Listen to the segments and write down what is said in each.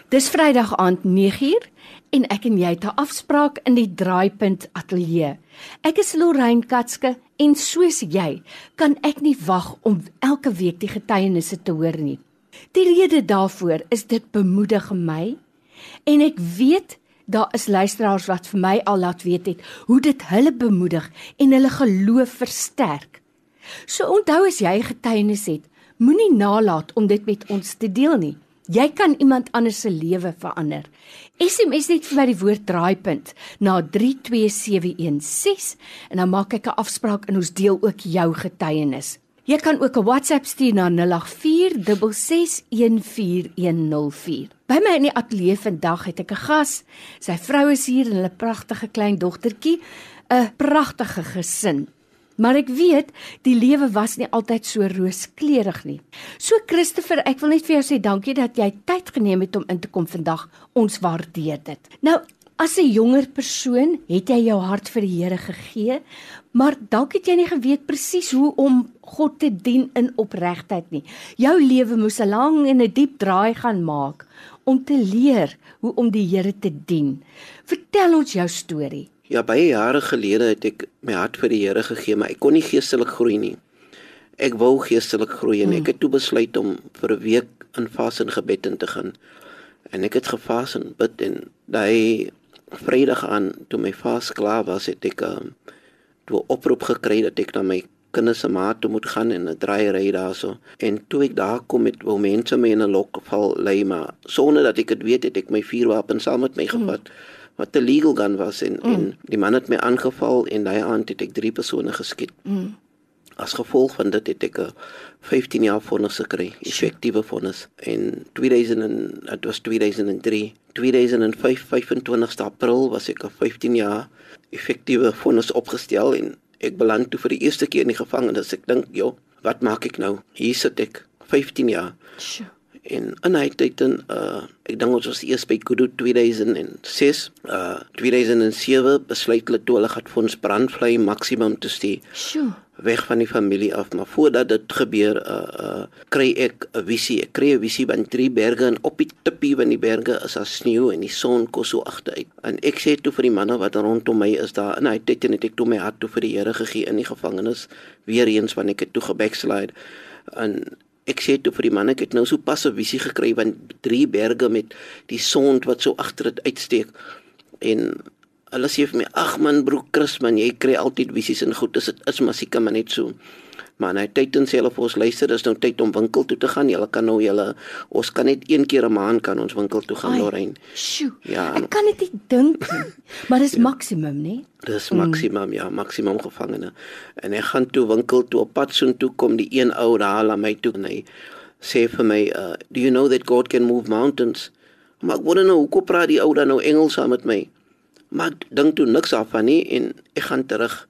Dis Vrydag aand 9uur en ek en jy het 'n afspraak in die Draaipunt Ateljee. Ek is Lorraine Katske en soos jy kan ek nie wag om elke week die getuienisse te hoor nie. Die rede daarvoor is dit bemoedig my en ek weet daar is luisteraars wat vir my al laat weet het hoe dit hulle bemoedig en hulle geloof versterk. So onthou as jy 'n getuienis het, moenie nalat om dit met ons te deel nie. Jy kan iemand anders se lewe verander. SMS net vir my die woord draaipunt na 32716 en dan maak ek 'n afspraak en ons deel ook jou getuienis. Jy kan ook 'n WhatsApp stuur na 0846614104. By my in die ateljee vandag het ek 'n gas. Sy vrou is hier en hulle pragtige klein dogtertjie, 'n pragtige gesin. Maar ek weet, die lewe was nie altyd so rooskleurig nie. So Christopher, ek wil net vir jou sê dankie dat jy tyd geneem het om in te kom vandag. Ons waardeer dit. Nou, as 'n jonger persoon het jy jou hart vir die Here gegee, maar dalk het jy nie geweet presies hoe om God te dien in opregtheid nie. Jou lewe moes 'n lang en 'n diep draai gaan maak om te leer hoe om die Here te dien. Vertel ons jou storie. Ja, baie jare gelede het ek my hart vir die Here gegee, maar ek kon nie geestelik groei nie. Ek wou geestelik groei en ek het toe besluit om vir 'n week in vas en gebed in te gaan. En ek het gevas en bid en daai Vrydag aan, toe my vas klaar was, het ek toe 'n oproep gekry dat ek na my kinders se ma toe moet gaan en 'n draaiery daarso. En toe ek daar kom met wou mense my in 'n lokval lei, maar sonder dat ek dit weet, het ek my vuurwapen saam met my gevat. Wat 'n legal gun was en die man het my aangeval en daai aand het ek 3 persone geskiet. As gevolg van dit het ek 'n 15 jaar vonnis gekry, effektiewe vonnis. En 2003, 2005, 25 April was ek 'n 15 jaar effektiewe vonnis opgestel en ek beland toe vir die eerste keer in die gevangenis. Ek dink, joh, wat maak ek nou? Hier sit ek, 15 jaar. En in hy tyd, ek dink ons was eers by Kudu 2006, 2007 besluit hulle toe hulle gaan vir ons brandvlei maksimum te stuur. Weg van die familie af, maar voordat dit gebeur, kry ek 'n visie. Ek kry 'n visie van 3 berge en op die tippie van die berge is daar sneeu en die son kom so agteruit. En ek sê toe vir die manne wat rondom my is daar, in hy tyd het ek toe my hart toe vir die Here gegee in die gevangenis, weer eens wanneer ek het toe gebackslide. En ek sê toe vir die man, ek het nou so pas 'n visie gekry van 3 berge met die son wat so agter dit uitsteek. En hulle sê vir my, ag man, broer Chris man, jy kry altyd visies en goed, dit is maar seker maar net so. Maar nou tyd en sê hulle vir ons, luister, is nou tyd om winkel toe te gaan. Ons kan net 1 keer 'n maand kan ons winkel toe gaan, Lorraine. Ja, ek kan dit nie dink nie. Maar dis maksimum, né? Dis maksimum, ja, maksimum gevangene. En ek gaan toe winkel toe op pad so toe kom die een ou daar aan my toe en hy sê vir my, do you know that God can move mountains? Maar ek wonder nou, hoekom praat die ou dan nou Engels saam met my? Maar ek dink toe niks af van nie en ek gaan terug.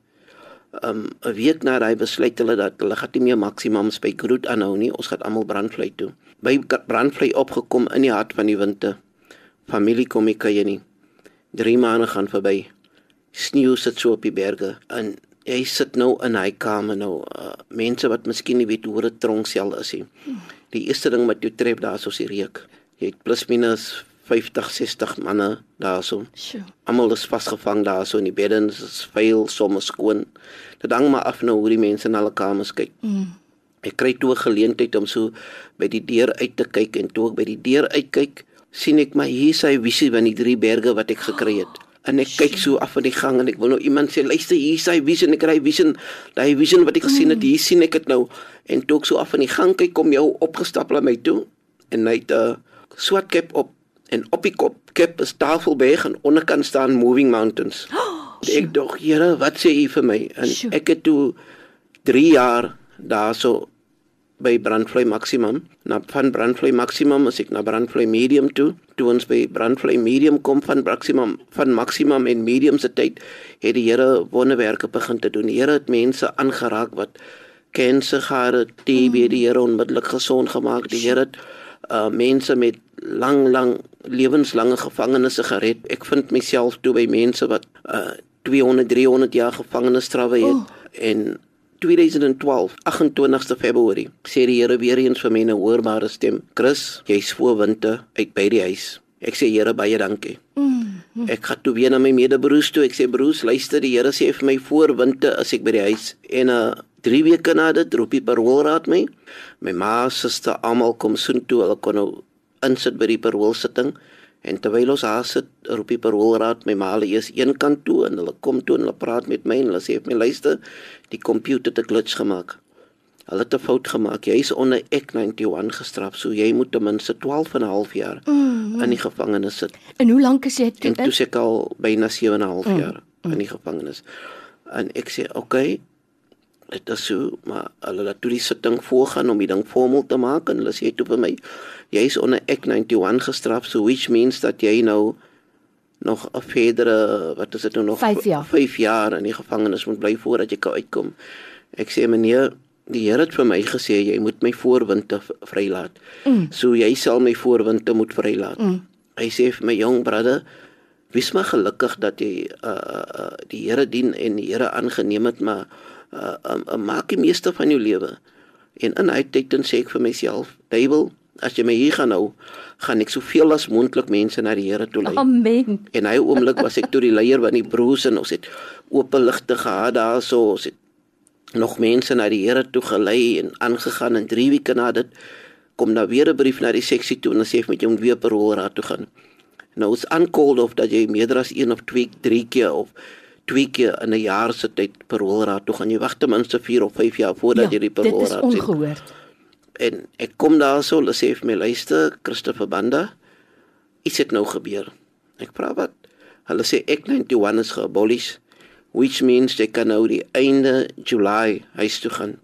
'n week na daai besluit hulle dat hulle gaan nie meer maksimums by Groot aanhou nie, ons gaan almal brandvlei toe. By brandvlei opgekom in die hart van die winter. Familie kom ek kuier nie. 3 maande gaan verby. Sneeu sit so op die berge en jy sit nou in hy kamer nou. Mense wat miskien nie weet hoe 'n tronksel is nie. Die eerste ding wat jy tref daar is die reuk. Jy het plus minus 50, 60 manne daarso. Almal is vasgevang daarso in die beddens, is vuil, soms skoon. Dit hang maar af nou hoe die mense na hulle kamers kyk. Ek kry toe 'n geleentheid om so by die deur uit te kyk en toe ek by die deur uitkyk, sien ek maar hier is hy visie van die 3 berge wat ek gekry het. En ek kyk so af in die gang en ek wil nou iemand sê, luister, hier is hy visie en ek kry vision, daai vision wat ek gesien het, hier sien ek dit nou. En toe ek so af in die gang kyk, kom jou opgestap na my toe en hy het 'n swart cap op. En op die kop is Tafelberg en onderkant staan Moving Mountains. Ek dog, Here, wat sê U vir my? En ek het toe 3 jaar daarso by Brandvlei Maximum. Van Brandvlei Maximum is ek na Brandvlei Medium toe. Toe ons by Brandvlei Medium kom van Maximum en Medium se tyd, het die Here wonderwerke begin te doen. Die Here het mense aangeraak wat kanker gehad het, TB, die Here onmiddellik gesond gemaak. Die Here het mense met lang lewenslange gevangenisse gered. Ek vind myself toe by mense wat 200, 300 jaar gevangenisstrawe het. En 2012, 28 Februarie, sê die Here weer eens vir my 'n hoorbare stem, Chris, jy's voor winter uit by die huis. Ek sê Here baie dankie. Ek gaan toe weer na my medebroers toe. Ek sê broers, luister, die Here sê vir my voorwinte as ek by die huis. En 3 weke na dit roep die paroolraad my. My ma, suster, almal kom soontoe. Hulle kon nou insit by die paroolsitting. En terwyl ons daar sit, roep die paroolraad my ma eers een kant toe en hulle kom toe en hulle praat met my en hulle sê vir my, luister, die computer het 'n glitch gemaak. Hulle het 'n fout gemaak. Jy is onder Act 91 gestraf, so jy moet ten minste 12 en 'n half jaar in die gevangenis sit. En hoe lank is jy toe? En toe sê ek al byna 7 en 'n half jaar in die gevangenis. En ek sê, okay, dit is so, maar hulle laat toe die sitting voorgaan om die ding formeel te maak en hulle sê toe vir my, jy is onder Act 91 gestraf, so which means dat jy nou nog 'n verdere, wat is dit nou nog? 5 jaar in die gevangenis moet bly voordat jy kan uitkom. Ek sê, meneer, die Here het vir my gesê, jy moet my voorwinte vrylaat. So jy sal my voorwinte moet vrylaat. Hy sê vir my, jong brother, wees maar gelukkig dat jy die Here dien en die Here aangeneem het, maar maak die meeste van jou lewe. En in hy tyd dan sê ek vir myself, duiwel, as jy my hier gaan hou, gaan ek soveel as moontlik mense na die Here toe lei. Amen. En hy oomblik was ek toe die leier van die broers en ons het oop ligte gehad daar, so ons het nog mense na die Here toe gelei en aangegaan en 3 weke na dit kom daar weer 'n brief na die seksie toe en dan sê hy met jou weer paroolraad toe gaan. Nou is uncalled of dat jy meer as 1 of 2, 3 keer of 2 keer in 'n jaar se tyd paroolraad toe gaan. Jy wag ten minste 4 of 5 jaar voordat jy die paroolraad sien. Dit is ongehoord. En ek kom daar so, hulle sê vir my, luister, Christopher Banda, iets het nou gebeur. Ek vra wat? Hulle sê Act 91 is geabolish, which means jy kan nou die einde July huis toe gaan.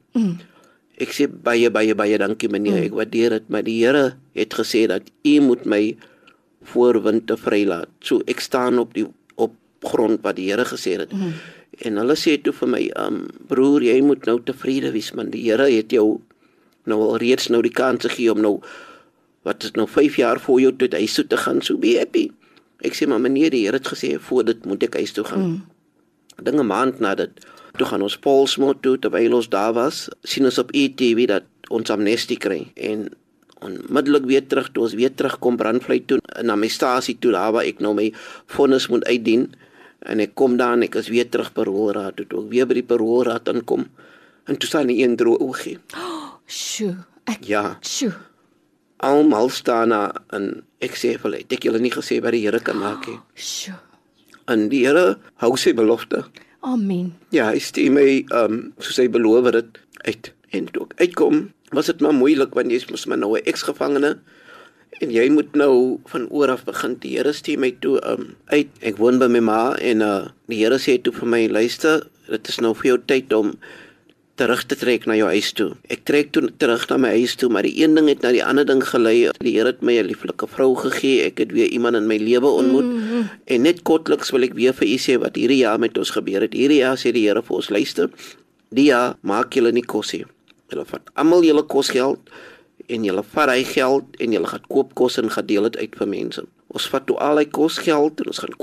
Ek sê baie dankie meneer, ek waardeer dit, maar die Here het gesê dat u moet my voorwinte vrylaat. So ek staan op grond wat die Here gesê het. En hulle sê toe vir my, broer, jy moet nou tevrede wees, man, die Here het jou nou al reeds nou die kans gegee om nou, wat is nou 5 jaar voor jou tot huis toe te gaan, so be happy. Ek sê, maar meneer, die Here het gesê, voor dit moet ek huis toe gaan. Dinge maand na dit, toe gaan ons Paulsmoor toe, terwyl ons daar was, sien ons op ETV dat ons amnestie kry, en onmiddellik weer terug, toe ons weer terugkom Brandvlei toe, na my stasie toe, daar waar ek nou my vonnis moet uitdien, en ek kom daar en ek is weer terug paroolraad toe, ek weer by die paroolraad aankom, en toe staan die een droë oogie. Sjoe, Ja, sjoe. almal staan daar, en ek sê vir hulle, het ek julle nie gesê wat die Here kan maak nie. Sjoe. En die Here hou sy belofte. Amen. Ja, hy stuur my, soos hy beloof het, uit. En toe ek uitkom, was dit maar moeilik, want jy is maar nou 'n ex-gevangene, en jy moet nou van oor af begin. Die Here stuur my toe uit. Ek woon by my ma, en die Here sê toe vir my, luister, dit is nou vir jou tyd om terug te trek na jou huis toe. Ek trek toe terug na my huis toe, maar die een ding het na die ander ding gelei. Die Here het my 'n lieflike vrou gegee, ek het weer iemand in my lewe ontmoet, en net kortliks wil ek weer vir u sê wat hierdie jaar met ons gebeur het. Hierdie jaar sê die Here vir ons, luister, die jaar maak julle nie kos nie. Julle vat almal julle kosgeld, en julle vat hy geld, en julle gaan koop kos en gaan deel dit uit vir mense. Ons vat toe al die kosgeld, en ons gaan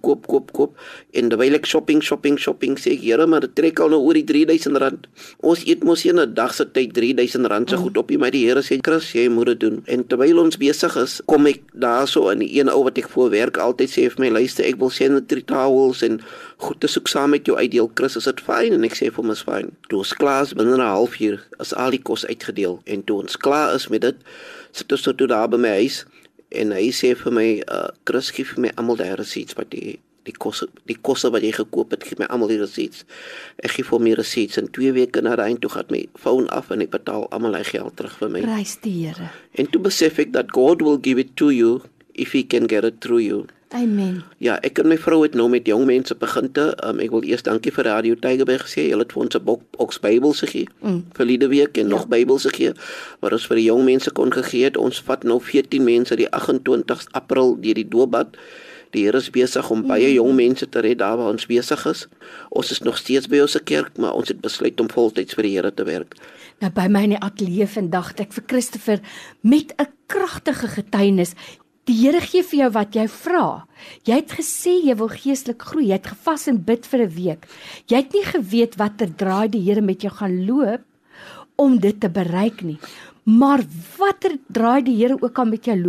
koop, en terwyl ek shopping, sê ek, Here, maar dit trek al nou oor die R3000. Ons eet mos in 'n dag se tyd R3000 se goed op, maar die Here sê, Chris, jy moet dit doen. En terwyl ons besig is, kom ek daar so, en die een ou wat ek voor werk altyd sê vir my, luister, ek wil sanitary towels en goed te soek saam met jou uitdeel, Chris, is dit fyn? En ek sê vir hom, is fyn. Toe ons klaar is, binne 'n halfuur, is al die kos uitgedeel, en toe ons klaar is met dit, sit ons toe daar by my huis, en hy sê vir my, Chris, gee vir my almal die receipts wat die kosse wat jy gekoop het, gee my almal die receipts. Ek gee vir my receipts, en 2 weke na daai toe gaan my phone af en ek betaal almal hy geld terug vir my. Prys die Here. En toe besef ek dat God will give it to you if he can get it through you. Amen. Ja, ek en my vrou het nou met jong mense begin te, ek wil eers dankie vir Radio Tygerberg gesê, hulle het vir ons 'n boks Bybels gegee, verlede week, en nog Bybels gegee, waar ons vir die jong mense kon gegee het. Ons vat nou 14 mense die 28 April deur die doopbad. Die Here is besig om baie jong mense te red daar waar ons besig is. Ons is nog steeds by ons kerk, maar ons het besluit om voltyds vir die Here te werk. Nou by my in die ateljee vandag het ek vir Christopher met 'n kragtige getuienis. Die Here gee vir jou wat jy vra. Jy het gesê jy wil geestelik groei. Jy het gevas en bid vir 'n week. Jy het nie geweet watter draai die Here met jou gaan loop om dit te bereik nie. Maar watter draai die Here ook al met jou loop,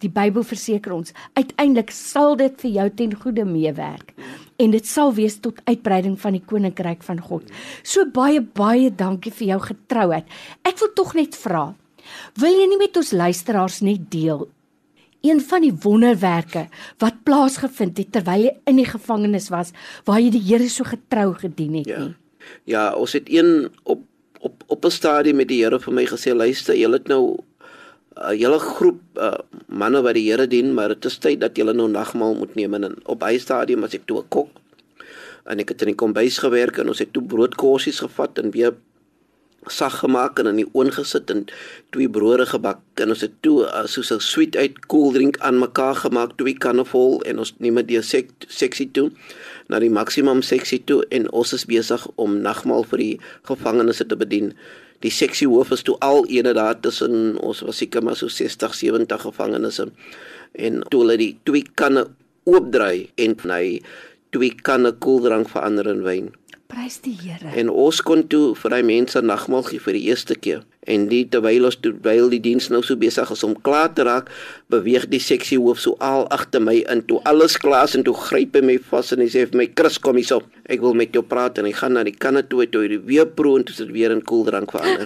Die Bybel verseker ons, uiteindelik sal dit vir jou ten goeie meewerk. En dit sal wees tot uitbreiding van die koninkryk van God. So baie dankie vir jou getrouheid. Ek wil tog net vra, wil jy nie met ons luisteraars net deel een van die wonderwerke wat plaasgevind het terwyl jy in die gevangenis was, waar jy die Here so getrou gedien het nie? Ja, ons het een op 'n stadium met die Here vir my gesê, luister, julle het nou 'n hele groep manne wat die Here dien, maar dit is tyd dat julle nou nagmaal moet neem. En op hy stadium was ek toe 'n kok en ek het in die kombuis gewerk en ons het toe broodkorsies gevat en weer sag gemaak en in die oond gesit en 2 brode gebak en ons het toe soos 'n sweet uit koeldrink aan mekaar gemaak, 2 kanne vol en ons neem dit deur seksie toe na die maksimum seksie toe en ons is besig om nagmaal vir die gevangenes te bedien. Die seksiehoof is toe al ene daar tussen, ons was seker maar so 60, 70 gevangenes en toe hulle die 2 kanne oopdraai en hy 2 kanne koeldrank verander in wyn. Prys die Here. En ons kon toe vir die mense nagmaal gee vir die eerste keer. En terwyl die diens nou so besig is om klaar te raak, beweeg die seksiehoof so al agter my in, toe alles klaar is en toe gryp hy my vas en hy sê vir my, Chris, kom hier op, ek wil met jou praat en hy gaan na die kanne toe hy die weer proe en toe sit weer in koeldrank verander.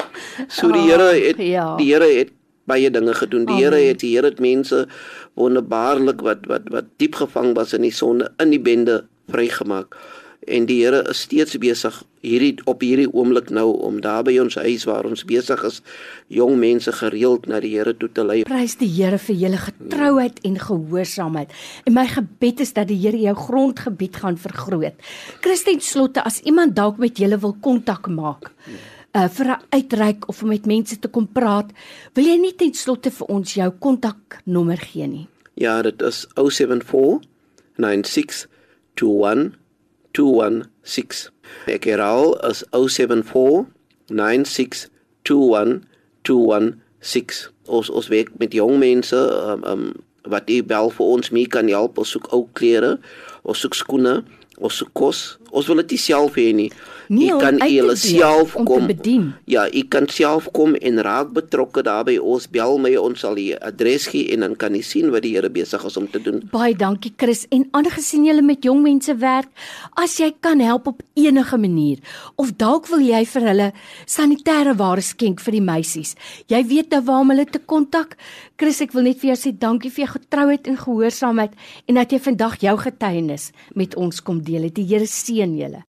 So die Here het baie dinge gedoen. Die Here het mense wonderbaarlik wat diep gevang was in die sonde, in die bende vrygemaak. En die Here is steeds besig op hierdie oomblik nou om daar by ons huis waar ons besig is, jong mense gereeld na die Here toe te lei. Prys die Here vir julle getrouheid en gehoorsaamheid. En my gebed is dat die Here jou grondgebied gaan vergroot. Christen slotte, as iemand dalk met julle wil kontak maak, vir 'n uitreik of om met mense te kom praat, wil jy nie ten slotte vir ons jou kontaknommer gee nie? Ja, dit is 074 96 21 216. Ek herhaal is 074 96 21 216. Ons werk met jong mense wat die bel vir ons mee kan help. Ons soek ou klere, ons soek skoene, ons soek kos. Ons wil dit nie self hê nie. Nee, kan julle self kom. Ja, u kan self kom en raak betrokke daarbey. Ons bel my, ons sal die adres gee en dan kan u sien wat die Here besig is om te doen. Baie dankie Chris. En aangesien julle met jong mense werk, as jy kan help op enige manier, of dalk wil jy vir hulle sanitêre ware skenk vir die meisies. Jy weet nou waar om hulle te kontak. Chris, ek wil net vir jou sê dankie vir jou getrouheid en gehoorsaamheid en dat jy vandag jou getuienis met ons kom deel het. Die Here seën julle.